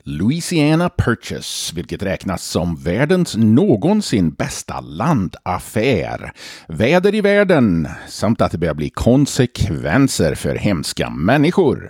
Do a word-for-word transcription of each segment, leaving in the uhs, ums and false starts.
Louisiana Purchase, vilket räknas som världens någonsin bästa landaffär. Väder i världen, samt att det börjar bli konsekvenser för hemska människor.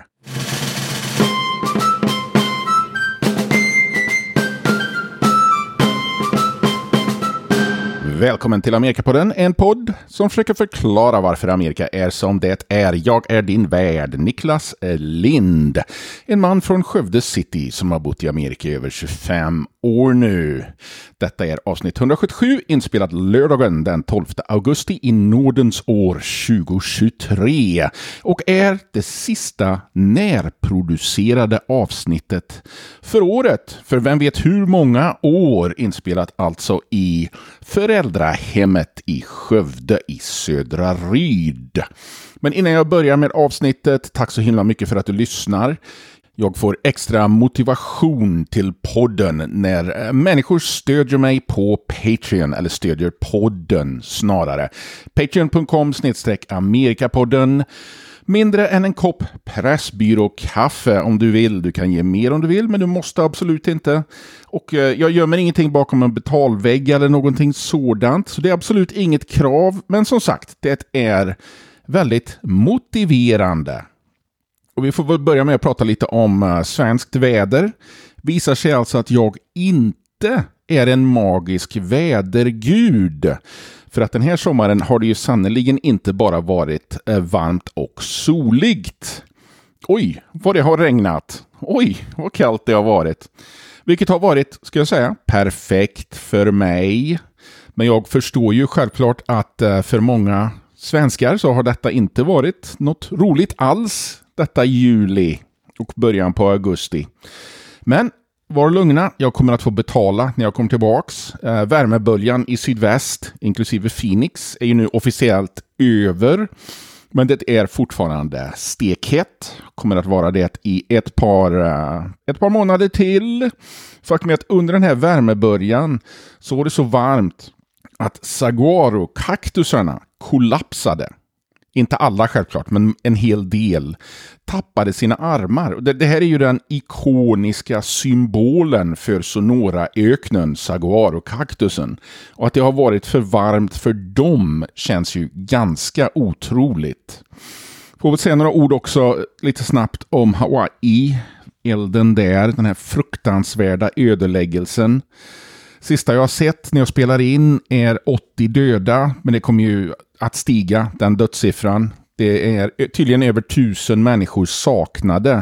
Välkommen till Amerikapodden, en podd som försöker förklara varför Amerika är som det är. Jag är din värd, Niklas Lind. En man från Skövde City som har bott i Amerika i över tjugofem år nu. Detta är avsnitt hundrasjuttiosju, inspelat lördagen den tolfte augusti i nådens år tjugohundratjugotre. Och är det sista närproducerade avsnittet för året. För vem vet hur många år, inspelat alltså i föräldrahemmet i Skövde i Södra Ryd. Men innan jag börjar med avsnittet, tack så himla mycket för att du lyssnar. Jag får extra motivation till podden när människor stödjer mig på Patreon, eller stödjer podden snarare. Patreon punkt com snedstreck Amerikapodden. Mindre än en kopp pressbyråkaffe om du vill. Du kan ge mer om du vill, men du måste absolut inte. Och eh, jag gömmer ingenting bakom en betalvägg eller någonting sådant. Så det är absolut inget krav. Men som sagt, det är väldigt motiverande. Och vi får väl börja med att prata lite om uh, svenskt väder. Visar sig alltså att jag inte är en magisk vädergud. För att den här sommaren har det ju sannoliken inte bara varit uh, varmt och soligt. Oj, vad det har regnat. Oj, vad kallt det har varit. Vilket har varit, ska jag säga, perfekt för mig. Men jag förstår ju självklart att uh, för många svenskar så har detta inte varit något roligt alls. Detta juli och början på augusti. Men var lugna, jag kommer att få betala när jag kommer tillbaks. Eh, värmeböljan i sydväst, inklusive Phoenix, är ju nu officiellt över. Men det är fortfarande stekhett. Kommer att vara det i ett par, uh, ett par månader till. Faktum är att under den här värmeböljan så var det så varmt att saguaro-kaktusarna kollapsade. Inte alla självklart, men en hel del tappade sina armar. Det, det här är ju den ikoniska symbolen för Sonora-öknen, saguaro-kaktusen. Och att det har varit för varmt för dem känns ju ganska otroligt. Får vi säga några ord också lite snabbt om Hawaii. Elden där, den här fruktansvärda ödeläggelsen. Sista jag har sett när jag spelar in är åttio döda, men det kommer ju att stiga, den dödssiffran. Det är tydligen över tusen människor saknade.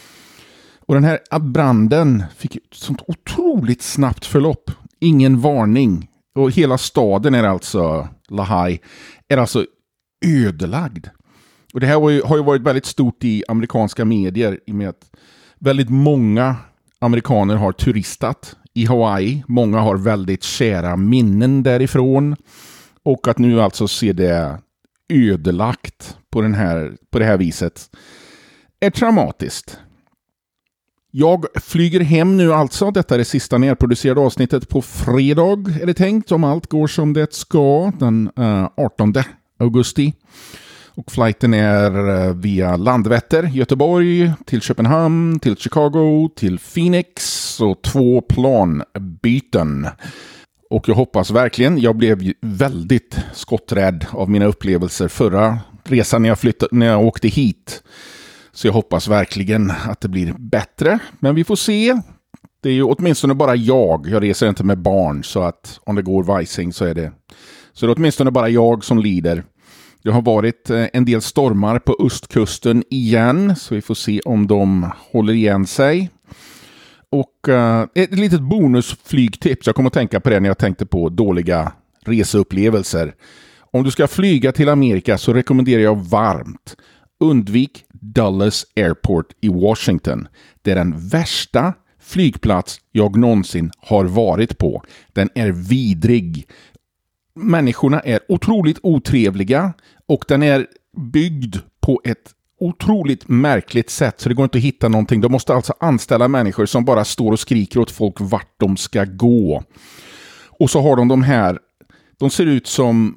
Och den här branden fick ett sånt otroligt snabbt förlopp. Ingen varning. Och hela staden är alltså, Lahai, är alltså ödelagd. Och det här har ju, har ju varit väldigt stort i amerikanska medier i och med att väldigt många amerikaner har turistat i Hawaii. Många har väldigt kära minnen därifrån. Och att nu alltså se det ödelagt på, den här, på det här viset är traumatiskt. Jag flyger hem nu alltså. Detta är det sista närproducerade avsnittet på fredag är det tänkt. Om allt går som det ska. Den uh, artonde augusti. Och flighten är uh, via Landvetter, Göteborg, till Köpenhamn, till Chicago, till Phoenix. Och två planbyten. Och jag hoppas verkligen, jag blev väldigt skotträdd av mina upplevelser förra resan när jag, flyttade, när jag åkte hit. Så jag hoppas verkligen att det blir bättre. Men vi får se. Det är ju åtminstone bara jag. Jag reser inte med barn, så att om det går vajsing så är det. Så det är åtminstone bara jag som lider. Det har varit en del stormar på östkusten igen. Så vi får se om de håller igen sig. Och uh, ett litet bonusflygtips. Jag kommer att tänka på det när jag tänkte på dåliga reseupplevelser. Om du ska flyga till Amerika så rekommenderar jag varmt. Undvik Dulles Airport i Washington. Det är den värsta flygplats jag någonsin har varit på. Den är vidrig. Människorna är otroligt otrevliga. Och den är byggd på ett otroligt märkligt sätt, så det går inte att hitta någonting. De måste alltså anställa människor som bara står och skriker åt folk vart de ska gå. Och så har de de här, de ser ut som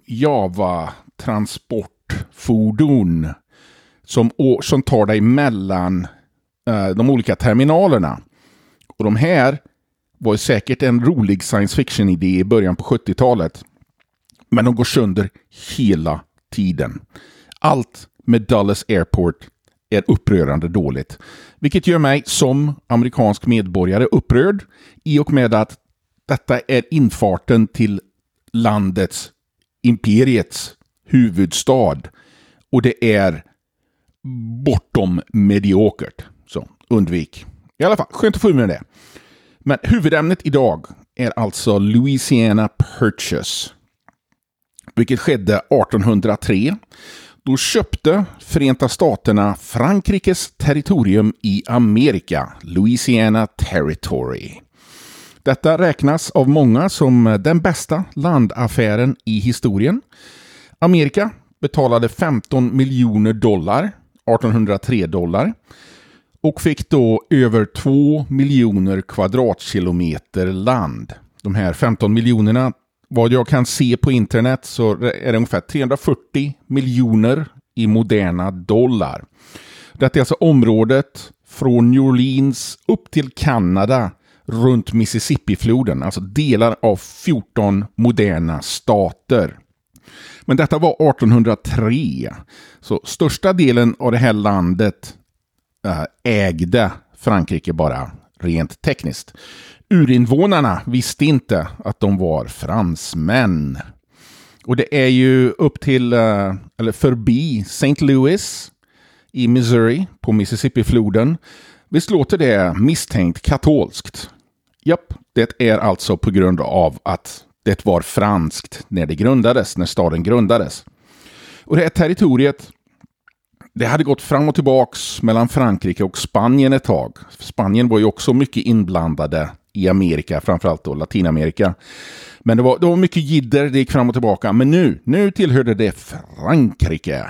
Java-transportfordon som, som tar dig mellan uh, de olika terminalerna. Och de här var säkert en rolig science fiction-idé i början på sjuttiotalet. Men de går sönder hela tiden. Allt med Dulles Airport är upprörande dåligt. Vilket gör mig som amerikansk medborgare upprörd i och med att detta är infarten till landets, imperiets huvudstad. Och det är bortom mediokert. Så undvik. I alla fall, skönt att få med det. Men huvudämnet idag är alltså Louisiana Purchase. Vilket skedde artonhundratre. Då köpte Förenta Staterna Frankrikes territorium i Amerika, Louisiana Territory. Detta räknas av många som den bästa landaffären i historien. Amerika betalade femton miljoner dollar, artonhundratre dollar, och fick då över två miljoner kvadratkilometer land. De här femton miljonerna, vad jag kan se på internet, så är det ungefär trehundrafyrtio miljoner i moderna dollar. Detta är alltså området från New Orleans upp till Kanada runt Mississippi-floden, alltså delar av fjorton moderna stater. Men detta var artonhundratre, så största delen av det här landet ägde Frankrike bara rent tekniskt. Urinvånarna visste inte att de var fransmän. Och det är ju upp till, eller förbi Saint Louis i Missouri på Mississippi-floden. Visst låter det misstänkt katolskt? Japp, det är alltså på grund av att det var franskt när det grundades, när staden grundades. Och det här territoriet, det hade gått fram och tillbaks mellan Frankrike och Spanien ett tag. Spanien var ju också mycket inblandade i Amerika, framförallt då Latinamerika. Men det var, det var mycket jidder, det gick fram och tillbaka. Men nu, nu tillhörde det Frankrike.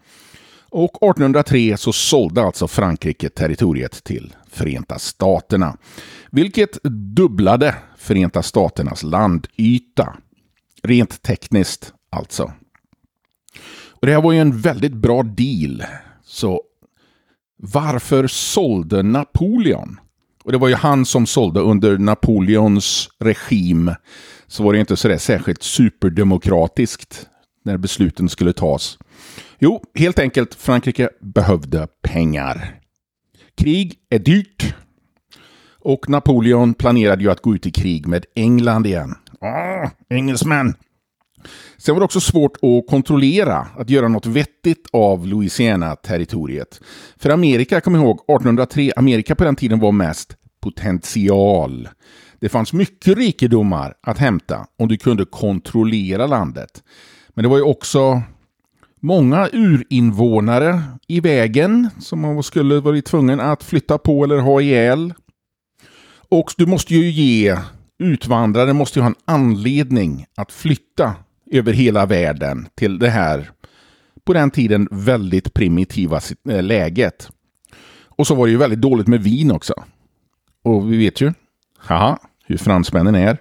Och artonhundratre så sålde alltså Frankrike territoriet till Förenta Staterna. Vilket dubblade Förenta Staternas landyta. Rent tekniskt alltså. Och det här var ju en väldigt bra deal. Så varför sålde Napoleon? Och det var ju han som sålde under Napoleons regim. Så var det inte så där särskilt superdemokratiskt när besluten skulle tas. Jo, helt enkelt Frankrike behövde pengar. Krig är dyrt. Och Napoleon planerade ju att gå ut i krig med England igen. Åh, engelsmän! Sen var det också svårt att kontrollera, att göra något vettigt av Louisiana-territoriet. För Amerika, kom ihåg, artonhundratre, Amerika på den tiden var mest potential. Det fanns mycket rikedomar att hämta om du kunde kontrollera landet. Men det var ju också många urinvånare i vägen som man skulle vara tvungen att flytta på eller ha ihjäl. Och du måste ju ge, utvandrare måste ju ha en anledning att flytta över hela världen till det här på den tiden väldigt primitiva läget. Och så var det ju väldigt dåligt med vin också. Och vi vet ju, haha, hur fransmännen är.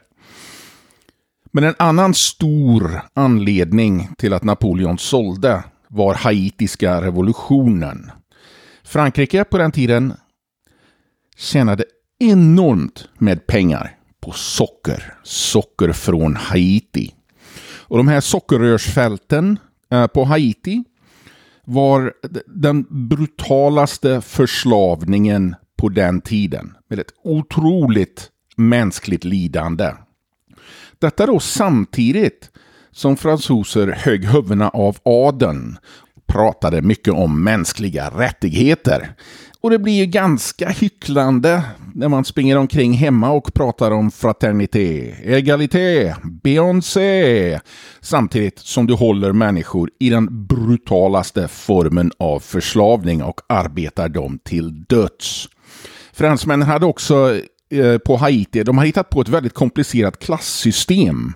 Men en annan stor anledning till att Napoleon sålde var haitiska revolutionen. Frankrike på den tiden tjänade enormt med pengar på socker. Socker från Haiti. Och de här sockerrörsfälten eh, på Haiti var den brutalaste förslavningen på den tiden. Med ett otroligt mänskligt lidande. Detta då samtidigt som fransoser högg huvudena av adeln, pratade mycket om mänskliga rättigheter. Och det blir ju ganska hycklande när man springer omkring hemma och pratar om fraternité, egalité, Beyoncé. Samtidigt som du håller människor i den brutalaste formen av förslavning och arbetar dem till döds. Fransmännen hade också eh, på Haiti, de har hittat på ett väldigt komplicerat klassystem.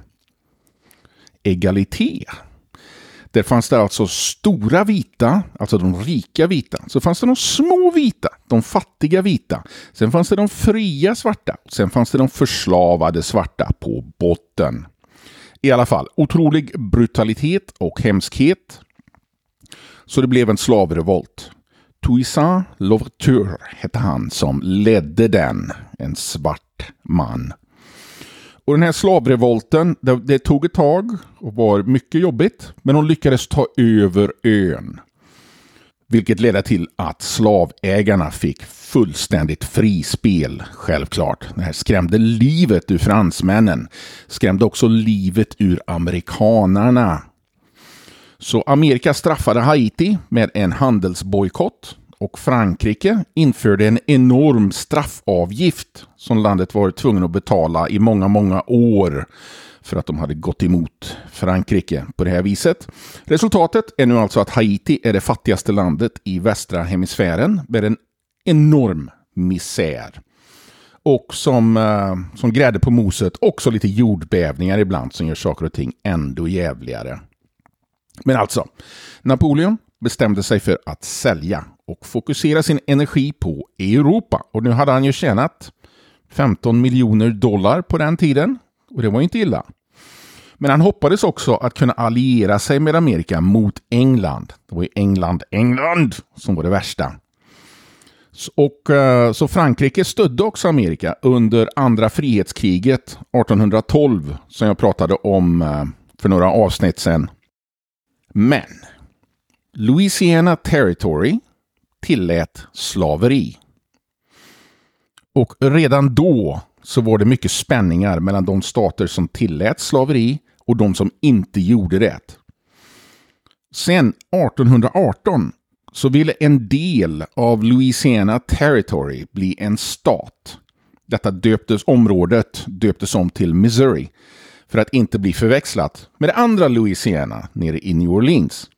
Egalité. Där fanns det alltså stora vita, alltså de rika vita. Så fanns det de små vita, de fattiga vita. Sen fanns det de fria svarta. Sen fanns det de förslavade svarta på botten. I alla fall, otrolig brutalitet och hemskhet. Så det blev en slavrevolt. Toussaint Louverture hette han som ledde den, en svart man. Och den här slavrevolten, det, det tog ett tag och var mycket jobbigt, men de lyckades ta över ön. Vilket ledde till att slavägarna fick fullständigt frispel, självklart. Det här skrämde livet ur fransmännen, skrämde också livet ur amerikanerna. Så Amerika straffade Haiti med en handelsbojkott och Frankrike införde en enorm straffavgift som landet var tvungen att betala i många, många år för att de hade gått emot Frankrike på det här viset. Resultatet är nu alltså att Haiti är det fattigaste landet i västra hemisfären med en enorm misär. Och som, eh, som grädde på moset också lite jordbävningar ibland som gör saker och ting ändå jävligare. Men alltså, Napoleon bestämde sig för att sälja och fokusera sin energi på Europa. Och nu hade han ju tjänat femton miljoner dollar på den tiden. Och det var inte illa. Men han hoppades också att kunna alliera sig med Amerika mot England. Det var ju England, England som var det värsta. Och så Frankrike stödde också Amerika under andra frihetskriget arton tolv som jag pratade om för några avsnitt sedan. Men Louisiana Territory tillät slaveri. Och redan då så var det mycket spänningar mellan de stater som tillät slaveri och de som inte gjorde det. Sen arton arton så ville en del av Louisiana Territory bli en stat. Detta döptes området döptes om till Missouri för att inte bli förväxlat med det andra Louisiana nere i New Orleans.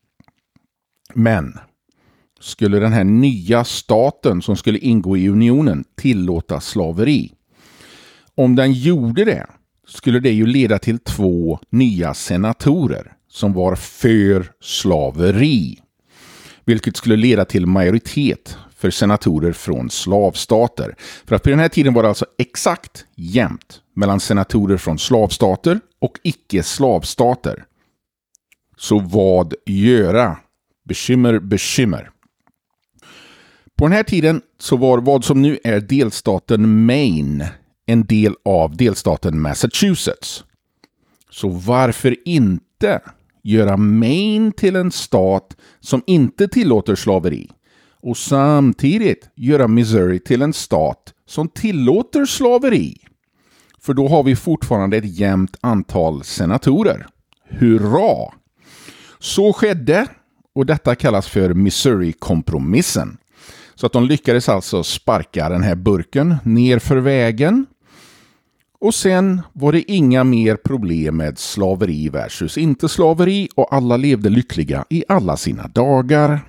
Men skulle den här nya staten som skulle ingå i unionen tillåta slaveri? Om den gjorde det skulle det ju leda till två nya senatorer som var för slaveri. Vilket skulle leda till majoritet för senatorer från slavstater. För att på den här tiden var det alltså exakt jämnt mellan senatorer från slavstater och icke-slavstater. Så vad göra? Bekymmer, bekymmer. På den här tiden så var vad som nu är delstaten Maine en del av delstaten Massachusetts. Så varför inte göra Maine till en stat som inte tillåter slaveri och samtidigt göra Missouri till en stat som tillåter slaveri? För då har vi fortfarande ett jämnt antal senatorer. Hurra! Så skedde och detta kallas för Missouri-kompromissen. Så att de lyckades alltså sparka den här burken ner för vägen. Och sen var det inga mer problem med slaveri versus inte slaveri och alla levde lyckliga i alla sina dagar.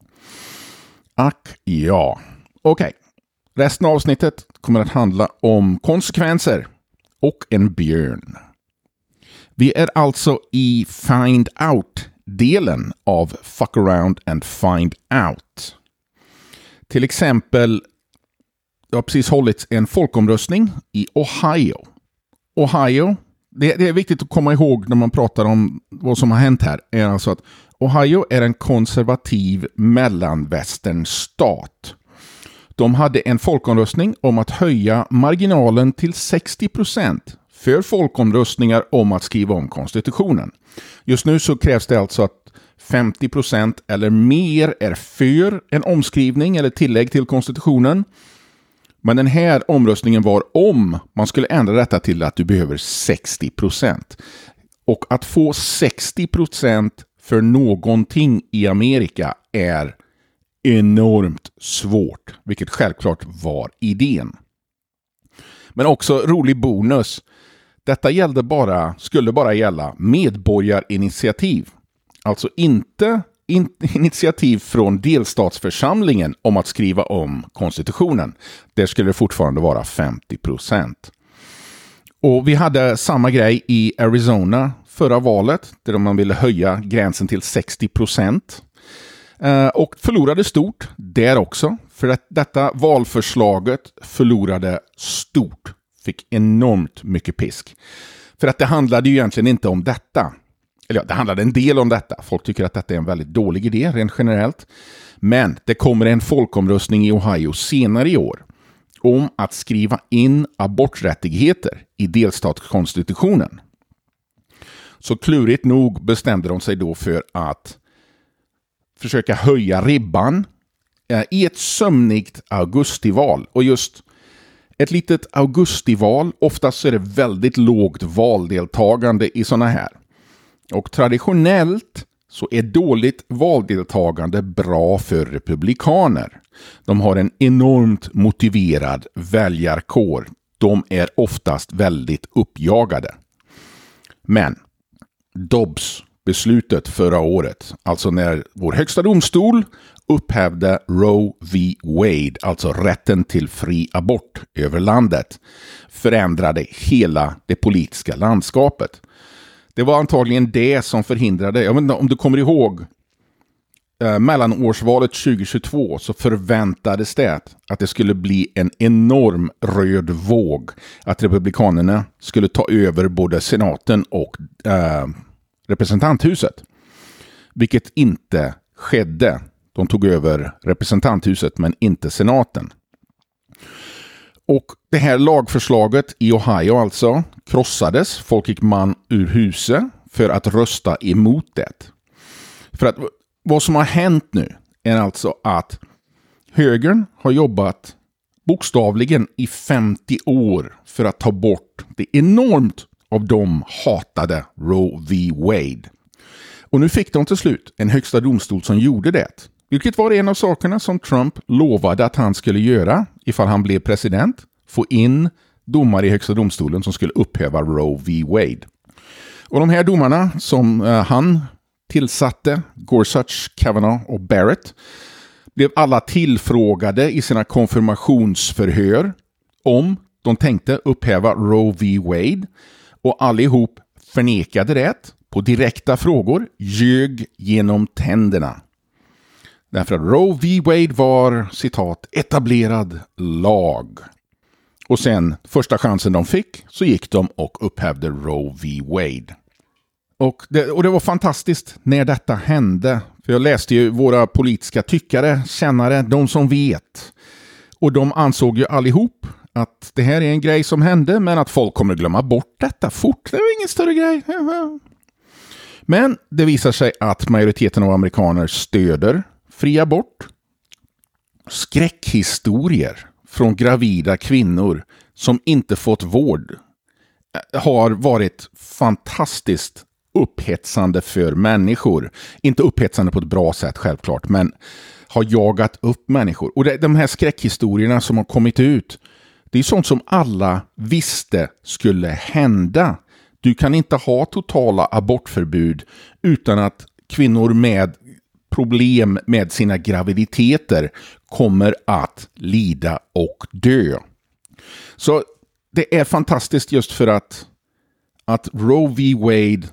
Ack ja. Okej. Okay. Resten av avsnittet kommer att handla om konsekvenser och en björn. Vi är alltså i Find Out-delen av Fuck Around and Find Out. Till exempel, det har precis hållits en folkomröstning i Ohio. Ohio, det, det är viktigt att komma ihåg när man pratar om vad som har hänt här, är alltså att Ohio är en konservativ mellanvästernstat. De hade en folkomröstning om att höja marginalen till sextio procent för folkomröstningar om att skriva om konstitutionen. Just nu så krävs det alltså att femtio procent eller mer är för en omskrivning eller tillägg till konstitutionen. Men den här omröstningen var om man skulle ändra detta till att du behöver sextio procent. Och att få sextio procent för någonting i Amerika är enormt svårt, vilket självklart var idén. Men också rolig bonus. Detta gällde bara, skulle bara gälla medborgarinitiativ. Alltså inte in, initiativ från delstatsförsamlingen om att skriva om konstitutionen. Där skulle det fortfarande vara femtio procent. Och vi hade samma grej i Arizona förra valet, där man ville höja gränsen till sextio procent. Uh, och förlorade stort där också. För att detta valförslaget förlorade stort. Fick enormt mycket pisk. För att det handlade ju egentligen inte om detta. Eller ja, det handlade en del om detta. Folk tycker att detta är en väldigt dålig idé rent generellt. Men det kommer en folkomröstning i Ohio senare i år om att skriva in aborträttigheter i delstatskonstitutionen. Så klurigt nog bestämde de sig då för att försöka höja ribban eh, i ett sömnigt augustival. Och just ett litet augustival, oftast så är det väldigt lågt valdeltagande i sådana här. Och traditionellt så är dåligt valdeltagande bra för republikaner. De har en enormt motiverad väljarkår. De är oftast väldigt uppjagade. Men Dobbs beslutet förra året, alltså när vår högsta domstol upphävde Roe v. Wade, alltså rätten till fri abort över landet, förändrade hela det politiska landskapet. Det var antagligen det som förhindrade, jag vet inte om du kommer ihåg, eh, mellanårsvalet tjugo tjugotvå så förväntades det att det skulle bli en enorm röd våg, att republikanerna skulle ta över både senaten och eh, representanthuset. Vilket inte skedde. De tog över representanthuset men inte senaten. Och det här lagförslaget i Ohio alltså krossades. Folk gick man ur huset för att rösta emot det. För att vad som har hänt nu är alltså att högern har jobbat bokstavligen i femtio år för att ta bort det enormt av de hatade Roe v. Wade. Och nu fick de till slut en högsta domstol som gjorde det. Vilket var en av sakerna som Trump lovade att han skulle göra ifall han blev president. Få in domare i högsta domstolen som skulle upphäva Roe v. Wade. Och de här domarna som eh, han tillsatte, Gorsuch, Kavanaugh och Barrett, blev alla tillfrågade i sina konfirmationsförhör om de tänkte upphäva Roe v. Wade. Och allihop förnekade det på direkta frågor, ljög genom tänderna. Därför att Roe v. Wade var, citat, etablerad lag. Och sen, första chansen de fick, så gick de och upphävde Roe v. Wade. Och det, och det var fantastiskt när detta hände. För jag läste ju våra politiska tyckare, kännare, de som vet. Och de ansåg ju allihop att det här är en grej som hände, men att folk kommer glömma bort detta fort. Det var ingen större grej. Men det visar sig att majoriteten av amerikaner stöder fri abort. Skräckhistorier från gravida kvinnor som inte fått vård har varit fantastiskt upphetsande för människor. Inte upphetsande på ett bra sätt självklart, men har jagat upp människor. Och det, de här skräckhistorierna som har kommit ut, det är sånt som alla visste skulle hända. Du kan inte ha totala abortförbud utan att kvinnor med problem med sina graviditeter kommer att lida och dö. Så det är fantastiskt just för att, att Roe v. Wade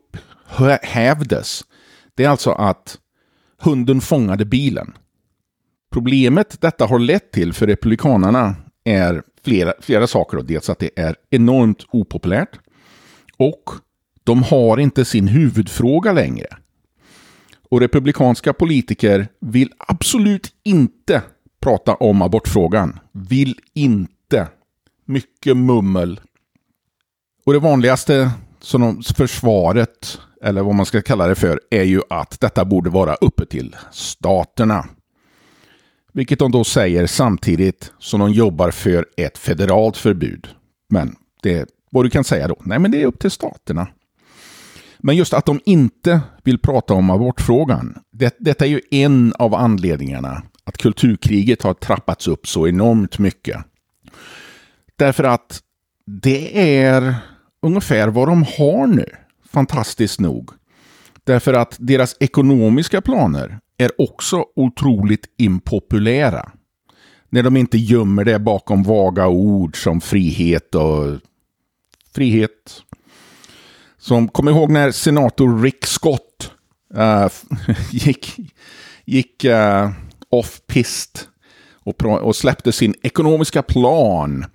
upphävdes. Det är alltså att hunden fångade bilen. Problemet detta har lett till för republikanerna är flera, flera saker. Och dels att det är enormt opopulärt. Och de har inte sin huvudfråga längre. Och republikanska politiker vill absolut inte prata om abortfrågan. Vill inte. Mycket mummel. Och det vanligaste som de, försvaret, eller vad man ska kalla det för, är ju att detta borde vara uppe till staterna. Vilket de då säger samtidigt som de jobbar för ett federalt förbud. Men det, vad du kan säga då? Nej, men det är upp till staterna. Men just att de inte vill prata om abortfrågan, det, detta är ju en av anledningarna att kulturkriget har trappats upp så enormt mycket. Därför att det är ungefär vad de har nu, fantastiskt nog. Därför att deras ekonomiska planer är också otroligt impopulära. När de inte gömmer det bakom vaga ord som frihet och frihet. Som kommer ihåg när senator Rick Scott uh, gick, gick uh, off-pist och, och släppte sin ekonomiska plan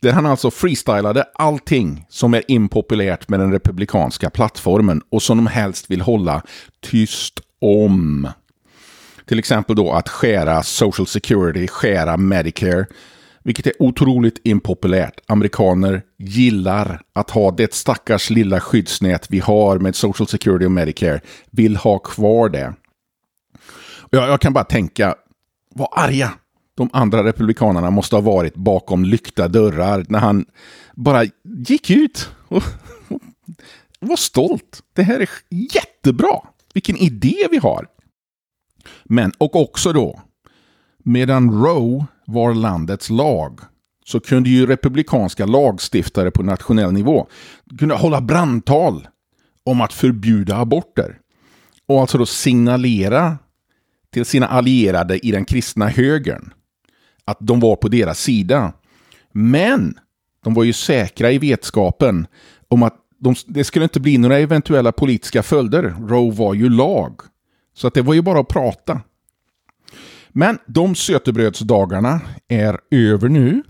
Där han alltså freestylade allting som är impopulärt med den republikanska plattformen och som de helst vill hålla tyst om. Till exempel då att skära Social Security, skära Medicare, vilket är otroligt impopulärt. Amerikaner gillar att ha det stackars lilla skyddsnät vi har med Social Security och Medicare, vill ha kvar det. Jag, jag kan bara tänka, vad arga de andra republikanerna måste ha varit bakom lyckta dörrar när han bara gick ut och var stolt. Det här är jättebra. Vilken idé vi har. Men, och också då, medan Roe var landets lag så kunde ju republikanska lagstiftare på nationell nivå kunna hålla brandtal om att förbjuda aborter. Och alltså då signalera till sina allierade i den kristna högern att de var på deras sida. Men de var ju säkra i vetskapen om att de, det skulle inte bli några eventuella politiska följder. Roe var ju lag. Så att det var ju bara att prata. Men de sötebrödsdagarna är över nu.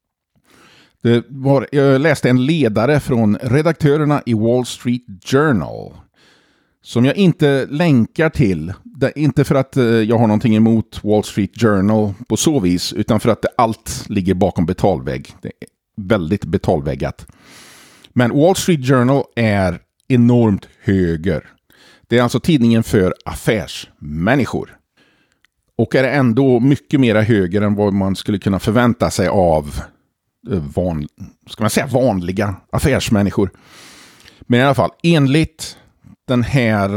Det var, jag läste en ledare från redaktörerna i Wall Street Journal som jag inte länkar till. Det, inte för att jag har någonting emot Wall Street Journal på så vis, utan för att det, allt ligger bakom betalvägg. Det är väldigt betalväggat. Men Wall Street Journal är enormt höger. Det är alltså tidningen för affärsmänniskor. Och är ändå mycket mer höger än vad man skulle kunna förvänta sig av van, ska man säga, vanliga affärsmänniskor. Men i alla fall, enligt den här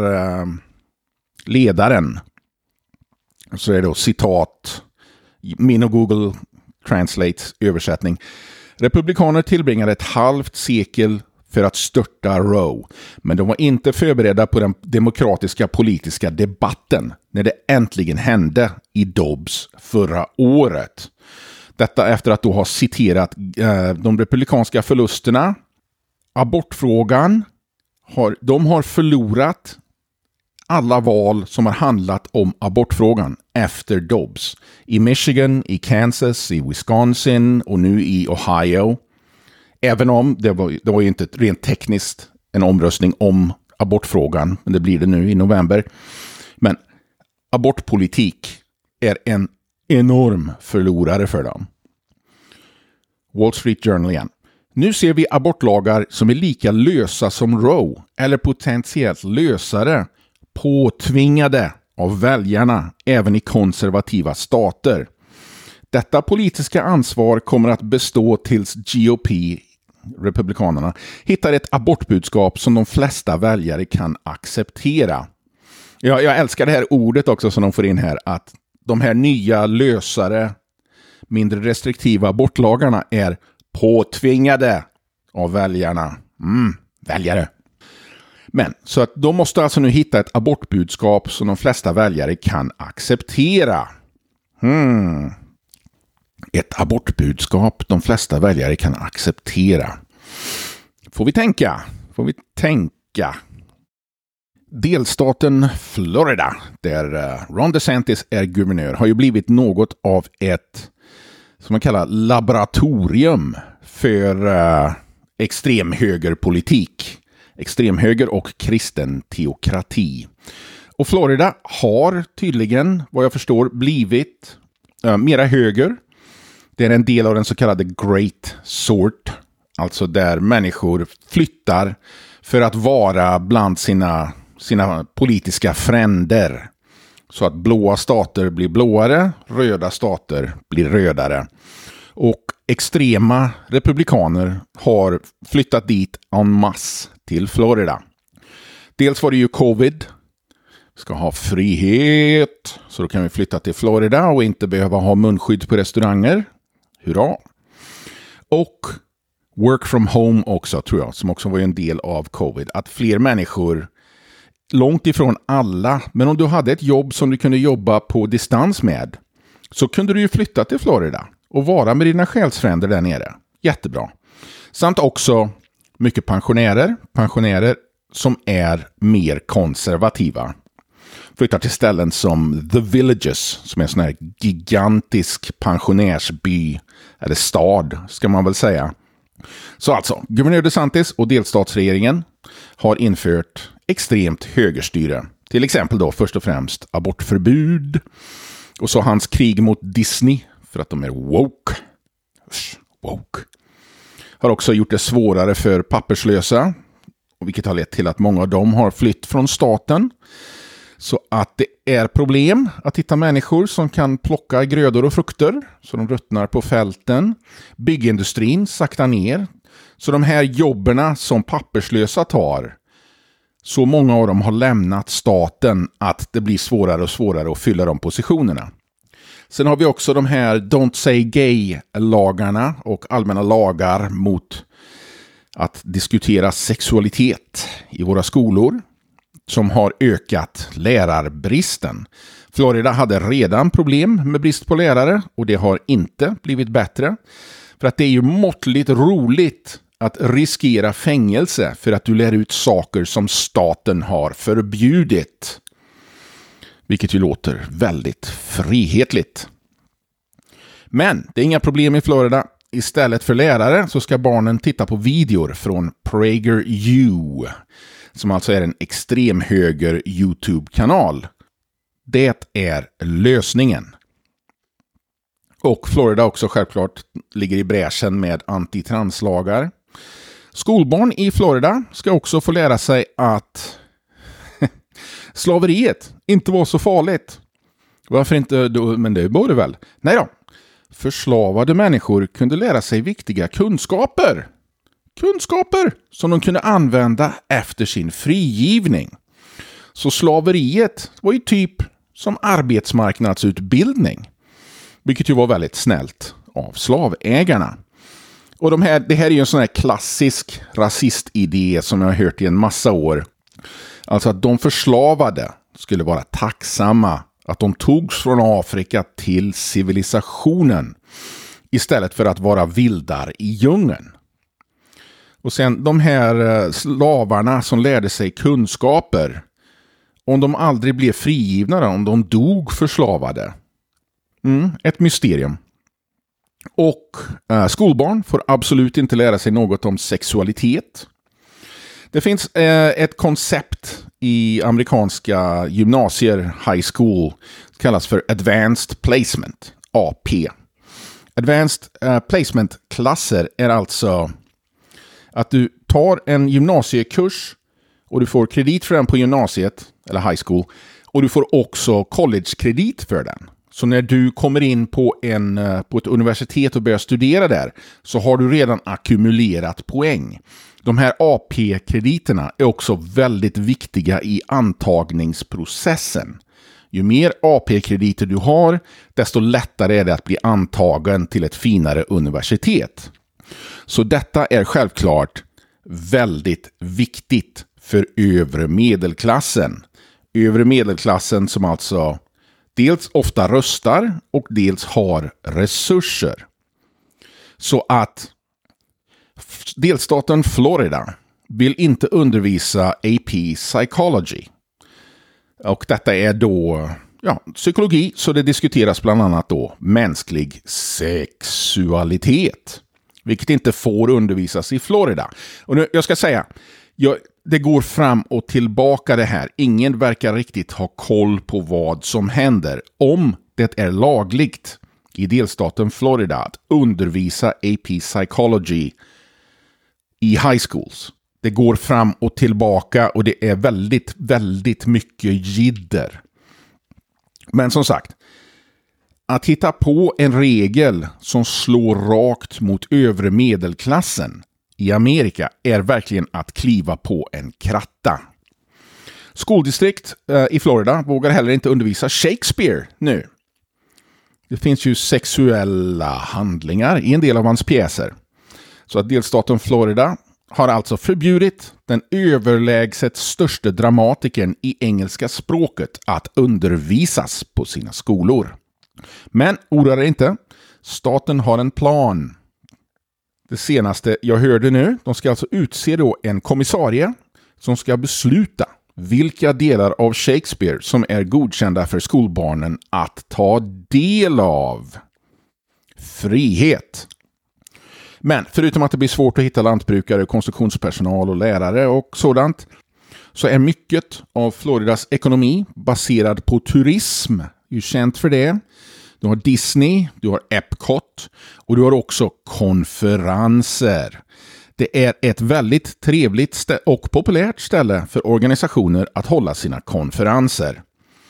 ledaren så är det då citat, min och Google Translates översättning. Republikaner tillbringade ett halvt sekel för att störta Roe. Men de var inte förberedda på den demokratiska politiska debatten när det äntligen hände i Dobbs förra året. Detta efter att då ha citerat eh, de republikanska förlusterna. Abortfrågan, har, de har förlorat alla val som har handlat om abortfrågan efter Dobbs. I Michigan, i Kansas, i Wisconsin och nu i Ohio. Även om det var, det var ju inte rent tekniskt en omröstning om abortfrågan, men det blir det nu i november. Men abortpolitik är en enorm förlorare för dem. Wall Street Journal igen. Nu ser vi abortlagar som är lika lösa som Roe, eller potentiellt lösare, påtvingade av väljarna även i konservativa stater. Detta politiska ansvar kommer att bestå tills G O P, republikanerna, hittar ett abortbudskap som de flesta väljare kan acceptera. Jag, jag älskar det här ordet också som de får in här, att de här nya lösare, mindre restriktiva abortlagarna är påtvingade av väljarna. Mm, väljare. Men så att de måste alltså nu hitta ett abortbudskap som de flesta väljare kan acceptera. Hmm. Ett abortbudskap de flesta väljare kan acceptera. Får vi tänka? Får vi tänka? Delstaten Florida, där Ron DeSantis är guvernör, har ju blivit något av ett, som man kallar, laboratorium för uh, extremhögerpolitik. Extremhöger och kristen teokrati. Och Florida har tydligen, vad jag förstår, blivit uh, mera höger. Det är en del av den så kallade Great Sort. Alltså där människor flyttar för att vara bland sina, sina politiska fränder. Så att blåa stater blir blåare, röda stater blir rödare. Och extrema republikaner har flyttat dit en masse till Florida. Dels var det ju covid. Ska ha frihet. Så då kan vi flytta till Florida och inte behöva ha munskydd på restauranger. Hurra. Och work from home också, tror jag, som också var en del av covid. Att fler människor, långt ifrån alla, men om du hade ett jobb som du kunde jobba på distans med, så kunde du ju flytta till Florida och vara med dina själsfränder där nere. Jättebra. Samt också mycket pensionärer, pensionärer som är mer konservativa. flyttar till ställen som The Villages, som är en sån här gigantisk pensionärsby, eller stad ska man väl säga. Så alltså, guvernör DeSantis och delstatsregeringen har infört extremt högerstyre. Till exempel då först och främst abortförbud. Och så hans krig mot Disney för att de är woke. Usch, woke. Har också gjort det svårare för papperslösa. Vilket har lett till att många av dem har flytt från staten. Så att det är problem att hitta människor som kan plocka grödor och frukter. Så de ruttnar på fälten. Byggindustrin saktar ner. Så de här jobberna som papperslösa tar, så många av dem har lämnat staten att det blir svårare och svårare att fylla de positionerna. Sen har vi också de här Don't Say Gay-lagarna och allmänna lagar mot att diskutera sexualitet i våra skolor som har ökat lärarbristen. Florida hade redan problem med brist på lärare och det har inte blivit bättre. För att det är ju måttligt roligt att riskera fängelse för att du lär ut saker som staten har förbjudit. Vilket ju låter väldigt frihetligt. Men det är inga problem i Florida. Istället för lärare så ska barnen titta på videor från PragerU, som alltså är en extremhöger YouTube-kanal. Det är lösningen. Och Florida också självklart ligger i bräschen med antitranslagar. Skolbarn i Florida ska också få lära sig att slaveriet inte var så farligt. Varför inte då? Men det borde väl. Nej då. Förslavade människor kunde lära sig viktiga kunskaper. Kunskaper som de kunde använda efter sin frigivning. Så slaveriet var ju typ som arbetsmarknadsutbildning. Vilket ju var väldigt snällt av slavägarna. Och de här, det här är ju en sån här klassisk rasistidé som jag har hört i en massa år. Alltså att de förslavade skulle vara tacksamma att de togs från Afrika till civilisationen istället för att vara vildar i djungeln. Och sen de här slavarna som lärde sig kunskaper, om de aldrig blev frigivna, om de dog förslavade. Mm, ett mysterium. Och äh, skolbarn får absolut inte lära sig något om sexualitet. Det finns äh, ett koncept i amerikanska gymnasier, high school, kallas för Advanced Placement, A P. Advanced äh, Placement-klasser är alltså att du tar en gymnasiekurs och du får kredit för den på gymnasiet, eller high school, och du får också college-kredit för den. Så när du kommer in på, en, på ett universitet och börjar studera där så har du redan ackumulerat poäng. De här A P-krediterna är också väldigt viktiga i antagningsprocessen. Ju mer A P-krediter du har, desto lättare är det att bli antagen till ett finare universitet. Så detta är självklart väldigt viktigt för övre medelklassen. Övre medelklassen som alltså dels ofta röstar och dels har resurser. Så att delstaten Florida vill inte undervisa A P Psychology. Och detta är då ja, psykologi, så det diskuteras bland annat då mänsklig sexualitet. Vilket inte får undervisas i Florida. Och nu, jag ska säga, jag, det går fram och tillbaka det här. Ingen verkar riktigt ha koll på vad som händer. Om det är lagligt i delstaten Florida att undervisa A P Psychology i high schools. Det går fram och tillbaka och det är väldigt, väldigt mycket jidder. Men som sagt, att hitta på en regel som slår rakt mot övre medelklassen i Amerika är verkligen att kliva på en kratta. Skoldistrikt eh, i Florida vågar heller inte undervisa Shakespeare nu. Det finns ju sexuella handlingar i en del av hans pjäser. Så att delstaten Florida har alltså förbjudit den överlägset största dramatikern i engelska språket att undervisas på sina skolor. Men oroa dig inte, staten har en plan. Det senaste jag hörde nu, de ska alltså utse då en kommissarie som ska besluta vilka delar av Shakespeare som är godkända för skolbarnen att ta del av. Frihet. Men förutom att det blir svårt att hitta lantbrukare, konstruktionspersonal och lärare och sådant, så är mycket av Floridas ekonomi baserad på turism. Du är känt för det. Du har Disney, du har Epcot och du har också konferenser. Det är ett väldigt trevligt stä- och populärt ställe för organisationer att hålla sina konferenser.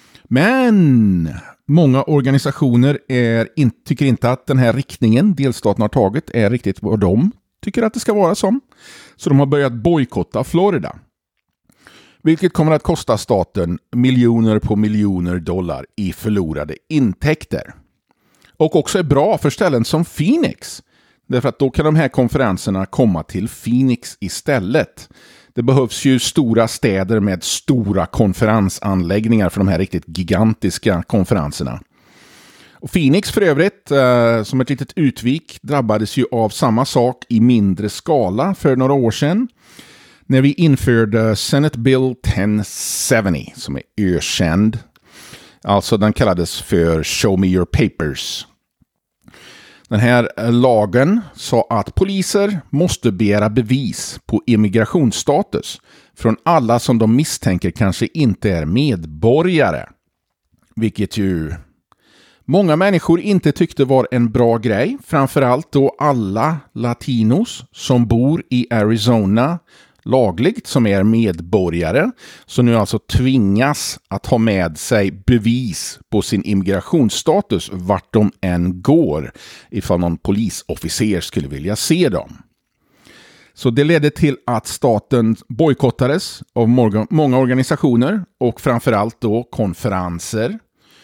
Men många organisationer är in, tycker inte att den här riktningen delstaten har tagit är riktigt vad de tycker att det ska vara som. Så de har börjat bojkotta Florida. Vilket kommer att kosta staten miljoner på miljoner dollar i förlorade intäkter. Och också är bra för ställen som Phoenix. Därför att då kan de här konferenserna komma till Phoenix istället. Det behövs ju stora städer med stora konferensanläggningar för de här riktigt gigantiska konferenserna. Och Phoenix för övrigt, eh, som ett litet utvik, drabbades ju av samma sak i mindre skala för några år sedan. När vi införde Senate Bill tio sjuttio som är ökänd. Alltså den kallades för Show Me Your Papers. Den här lagen sa att poliser måste begära bevis på immigrationsstatus från alla som de misstänker kanske inte är medborgare. Vilket ju många människor inte tyckte var en bra grej. Framförallt då alla latinos som bor i Arizona lagligt som är medborgare, så nu alltså tvingas att ha med sig bevis på sin immigrationsstatus vart de än går ifall någon polisofficer skulle vilja se dem. Så det ledde till att staten bojkottades av många organisationer och framförallt då konferenser.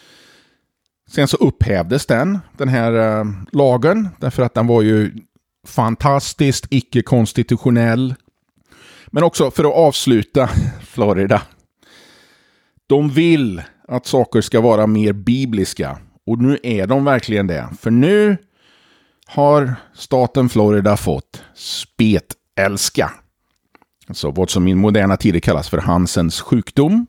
Sen så upphävdes den, den här äh, lagen, därför att den var ju fantastiskt icke-konstitutionell. Men också för att avsluta Florida. De vill att saker ska vara mer bibliska. Och nu är de verkligen det. För nu har staten Florida fått spetälska. Alltså vad som i moderna tider kallas för Hansens sjukdom.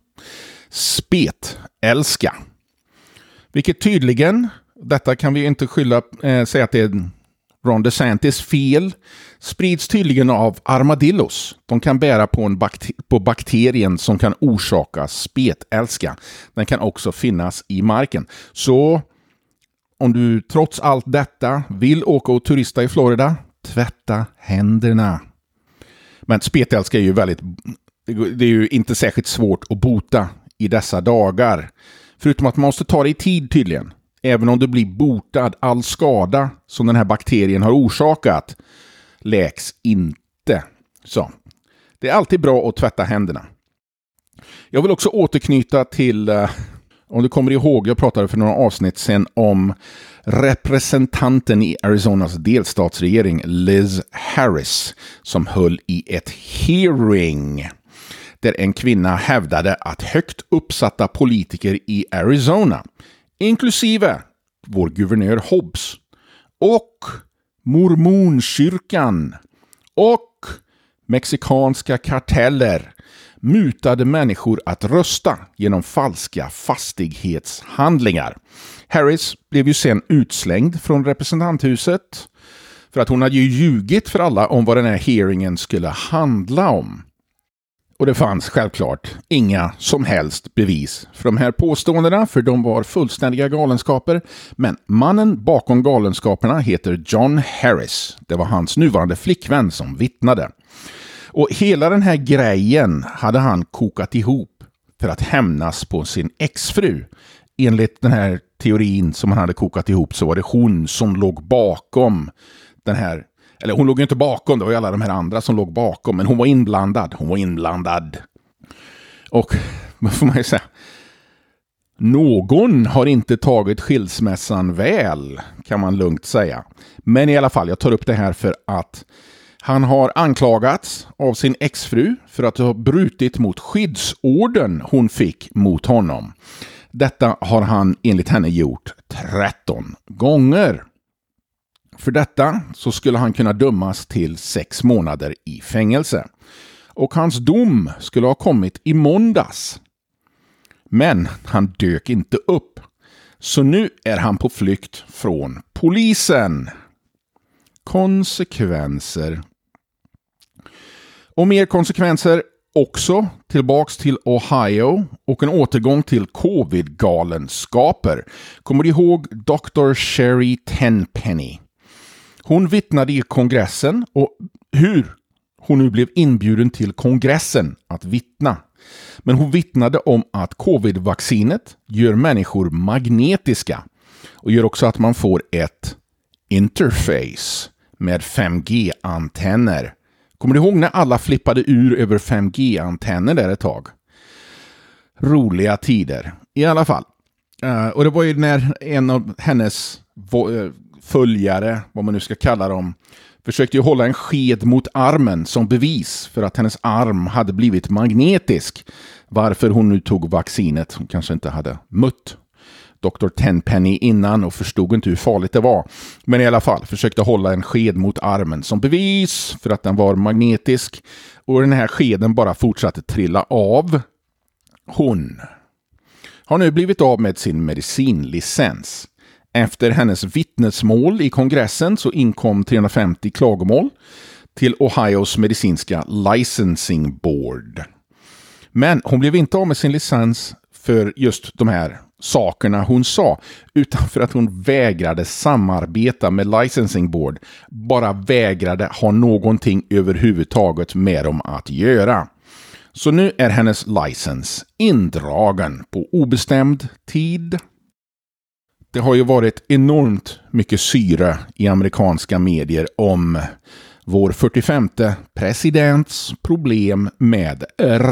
Spetälska. Vilket tydligen, detta kan vi inte skylla, äh, säga att det är Ron DeSantis fel, sprids tydligen av armadillos. De kan bära på, en bakter- på bakterien som kan orsaka spetälska. Den kan också finnas i marken. Så om du trots allt detta vill åka och turista i Florida, tvätta händerna. Men spetälska är ju väldigt, det är ju inte särskilt svårt att bota i dessa dagar. Förutom att man måste ta det i tid tydligen. Även om du blir botad, all skada som den här bakterien har orsakat läks inte. Så det är alltid bra att tvätta händerna. Jag vill också återknyta till, eh, om du kommer ihåg, jag pratade för några avsnitt sedan om representanten i Arizonas delstatsregering, Liz Harris, som höll i ett hearing där en kvinna hävdade att högt uppsatta politiker i Arizona, inklusive vår guvernör Hobbs och mormonkyrkan och mexikanska karteller mutade människor att rösta genom falska fastighetshandlingar. Harris blev ju sen utslängd från representanthuset för att hon hade ju ljugit för alla om vad den här hearingen skulle handla om. Och det fanns självklart inga som helst bevis för de här påståendena, för de var fullständiga galenskaper. Men mannen bakom galenskaperna heter John Harris. Det var hans nuvarande flickvän som vittnade. Och hela den här grejen hade han kokat ihop för att hämnas på sin exfru. Enligt den här teorin som han hade kokat ihop så var det hon som låg bakom den här. Eller hon låg inte bakom, det var ju alla de här andra som låg bakom. Men hon var inblandad, hon var inblandad. Och vad får man ju säga? Någon har inte tagit skilsmässan väl, kan man lugnt säga. Men i alla fall, jag tar upp det här för att han har anklagats av sin exfru för att ha brutit mot skyddsorden hon fick mot honom. Detta har han enligt henne gjort tretton gånger. För detta så skulle han kunna dömas till sex månader i fängelse. och hans dom skulle ha kommit i måndags. Men han dök inte upp. Så nu är han på flykt från polisen. Konsekvenser. Och mer konsekvenser också. Tillbaks till Ohio och en återgång till covid-galenskaper. Kommer du ihåg doktor Sherry Tenpenny? Hon vittnade i kongressen och hur hon nu blev inbjuden till kongressen att vittna. Men hon vittnade om att covid-vaccinet gör människor magnetiska och gör också att man får ett interface med fem G-antenner. Kommer du ihåg när alla flippade ur över fem G-antenner där ett tag? Roliga tider. I alla fall. Uh, och det var ju när en av hennes vo- följare, vad man nu ska kalla dem, försökte ju hålla en sked mot armen som bevis för att hennes arm hade blivit magnetisk. Varför hon nu tog vaccinet. Hon kanske inte hade mött doktor Tenpenny innan och förstod inte hur farligt det var. Men i alla fall försökte hålla en sked mot armen som bevis för att den var magnetisk. Och den här skeden bara fortsatte trilla av. Hon har nu blivit av med sin medicinlicens. Efter hennes vittnesmål i kongressen så inkom trehundrafemtio klagomål till Ohios medicinska licensing board. Men hon blev inte av med sin licens för just de här sakerna hon sa, utan för att hon vägrade samarbeta med licensing board, bara vägrade ha någonting överhuvudtaget med dem att göra. Så nu är hennes licens indragen på obestämd tid. Det har ju varit enormt mycket syre i amerikanska medier om vår fyrtiofemte presidents problem med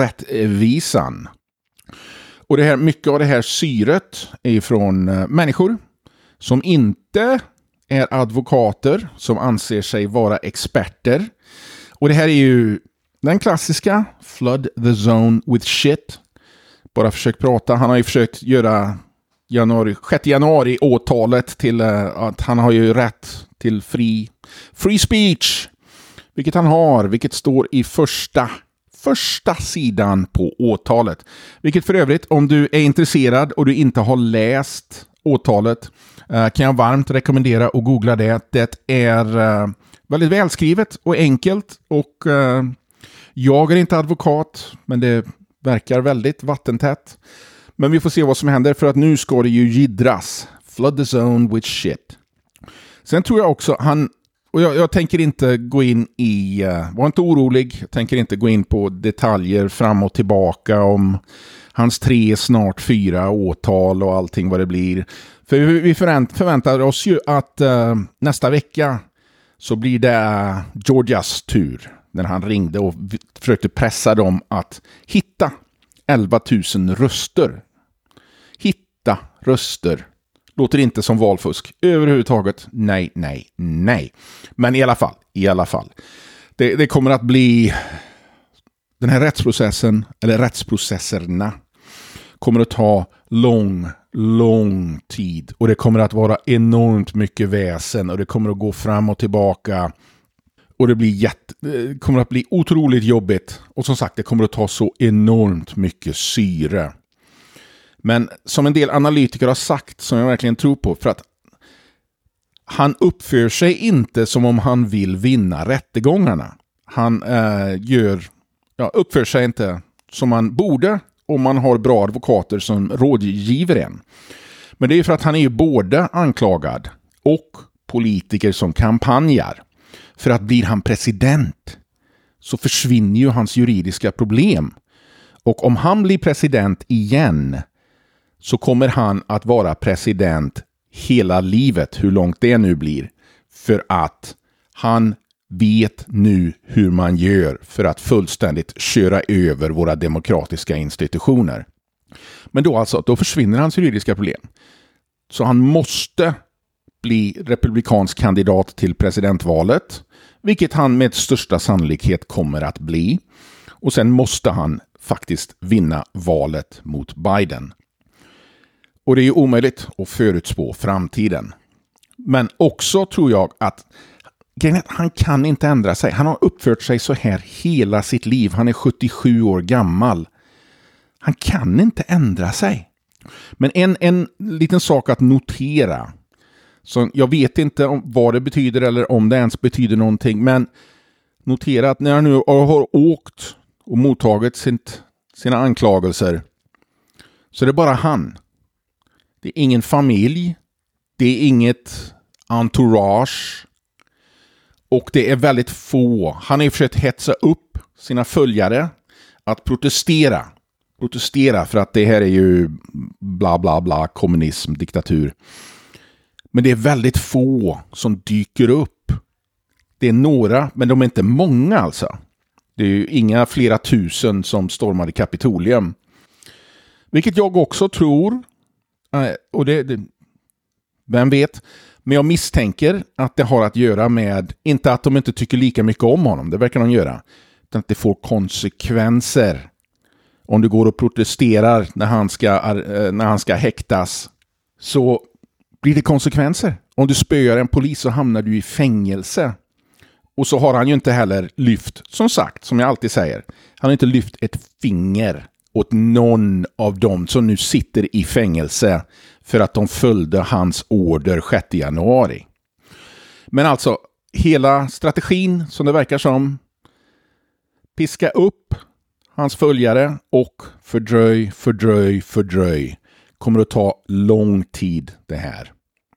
rättvisan. Och det här, mycket av det här syret är från människor som inte är advokater, som anser sig vara experter. Och det här är ju den klassiska flood the zone with shit. Bara försökt prata. Han har ju försökt göra januari, sjätte januari åtalet till uh, att han har ju rätt till fri, free speech. Vilket han har, vilket står i första första sidan på åtalet. Vilket för övrigt, om du är intresserad och du inte har läst åtalet, uh, kan jag varmt rekommendera att googla det. Det är uh, väldigt välskrivet och enkelt och uh, jag är inte advokat, men det verkar väldigt vattentätt. Men vi får se vad som händer, för att nu ska det ju gidras. Flood the zone with shit. Sen tror jag också, han, och jag, jag tänker inte gå in i, uh, var inte orolig, jag tänker inte gå in på detaljer fram och tillbaka om hans tre, snart fyra åtal och allting vad det blir. För vi, vi förvänt, förväntar oss ju att uh, nästa vecka så blir det uh, Georgias tur. När han ringde och försökte pressa dem att hitta elva tusen röster. Hitta röster. Låter inte som valfusk. Överhuvudtaget. Nej, nej, nej. Men i alla fall. I alla fall. Det, det kommer att bli... Den här rättsprocessen, eller rättsprocesserna, kommer att ta lång, lång tid. Och det kommer att vara enormt mycket väsen. Och det kommer att gå fram och tillbaka. Och det blir jätte, det kommer att bli otroligt jobbigt. Och som sagt, det kommer att ta så enormt mycket syre. Men som en del analytiker har sagt, som jag verkligen tror på, för att han uppför sig inte som om han vill vinna rättegångarna. Han äh, gör, ja, uppför sig inte som man borde om man har bra advokater som rådgiver en. Men det är för att han är ju både anklagad och politiker som kampanjar. För att blir han president så försvinner ju hans juridiska problem. Och om han blir president igen så kommer han att vara president hela livet, hur långt det nu blir. För att han vet nu hur man gör för att fullständigt köra över våra demokratiska institutioner. Men då alltså, då försvinner hans juridiska problem. Så han måste bli republikansk kandidat till presidentvalet, vilket han med största sannolikhet kommer att bli. Och sen måste han faktiskt vinna valet mot Biden. Och det är ju omöjligt att förutspå framtiden. Men också tror jag att grejen är att han kan inte ändra sig. Han har uppfört sig så här hela sitt liv. Han är sjuttiosju år gammal. Han kan inte ändra sig. Men en, en liten sak att notera. Så jag vet inte om vad det betyder eller om det ens betyder någonting. Men notera att när han nu har åkt och mottagit sitt, sina anklagelser, så är det bara han. Det är ingen familj. Det är inget entourage. Och det är väldigt få. Han har försökt hetsa upp sina följare att protestera. Protestera för att det här är ju bla bla bla, kommunism, diktatur. Men det är väldigt få som dyker upp. Det är några, men de är inte många alltså. Det är ju inga flera tusen som stormade Kapitolium. Vilket jag också tror, och det, det vem vet, men jag misstänker att det har att göra med, inte att de inte tycker lika mycket om honom, det verkar de göra, utan att det får konsekvenser. Om du går och protesterar när han ska, när han ska häktas, så blir det konsekvenser. Om du spöar en polis så hamnar du i fängelse. Och så har han ju inte heller lyft, som sagt, som jag alltid säger, han har inte lyft ett finger åt någon av dem som nu sitter i fängelse för att de följde hans order sjätte januari. Men alltså, hela strategin som det verkar som, piska upp hans följare och fördröj, fördröj, fördröj, kommer att ta lång tid det här.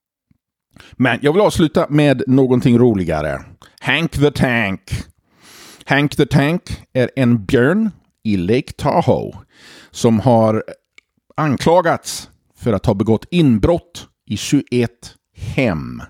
Men jag vill avsluta med någonting roligare. Hank the Tank. Hank the Tank är en björn i Lake Tahoe som har anklagats för att ha begått inbrott i tjugoett hem.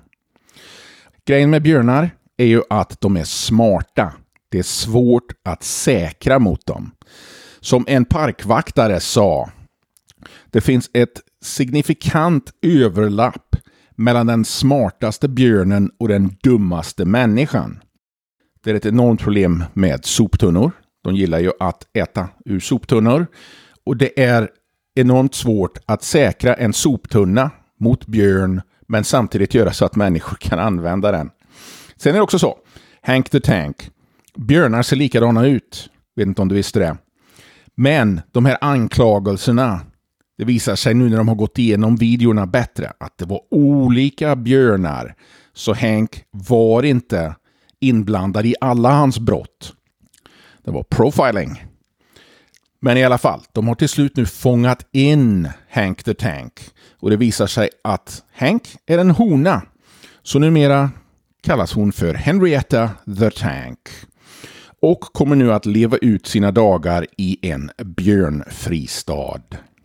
Grejen med björnar är ju att de är smarta. Det är svårt att säkra mot dem. Som en parkvaktare sa, det finns ett signifikant överlapp mellan den smartaste björnen och den dummaste människan. Det är ett enormt problem med soptunnor. De gillar ju att äta ur soptunnor. Och det är enormt svårt att säkra en soptunna mot björn, men samtidigt göra så att människor kan använda den. Sen är det också så, Hank the Tank. Björnar ser likadana ut. Vet inte om du visste det. Men de här anklagelserna, det visar sig nu när de har gått igenom videorna bättre att det var olika björnar. Så Hank var inte inblandad i alla hans brott. Det var profiling. Men i alla fall, de har till slut nu fångat in Hank the Tank. Och det visar sig att Hank är en hona. Så numera kallas hon för Henrietta the Tank. Och kommer nu att leva ut sina dagar i en björnfristad.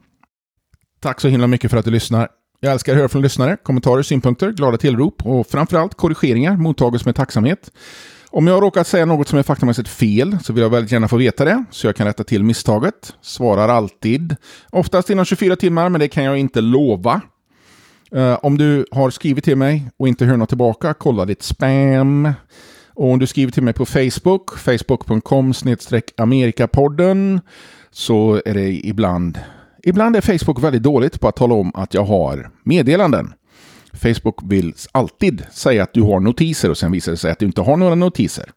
Tack så himla mycket för att du lyssnar. Jag älskar att höra från lyssnare, kommentarer, synpunkter, glada tillrop och framförallt korrigeringar mottagas med tacksamhet. Om jag har råkat säga något som är faktamässigt fel så vill jag väldigt gärna få veta det så jag kan rätta till misstaget. Svarar alltid. Oftast inom tjugofyra timmar, men det kan jag inte lova. Uh, om du har skrivit till mig och inte hör något tillbaka, kolla ditt spam. Och om du skriver till mig på Facebook, facebook punkt com snedstreck amerikapodden, så är det ibland... Ibland är Facebook väldigt dåligt på att tala om att jag har meddelanden. Facebook vill alltid säga att du har notiser och sen visar det sig att du inte har några notiser.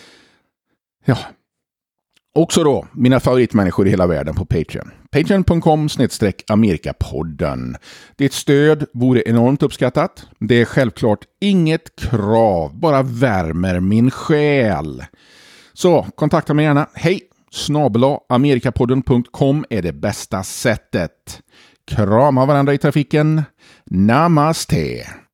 Ja. Också då, mina favoritmänniskor i hela världen på Patreon. patreon punkt com snedstreck amerikapodden. Ditt stöd vore enormt uppskattat. Det är självklart inget krav, bara värmer min själ. Så, kontakta mig gärna. Hej! snabel-a amerikapodden punkt com är det bästa sättet. Krama varandra i trafiken. Namaste.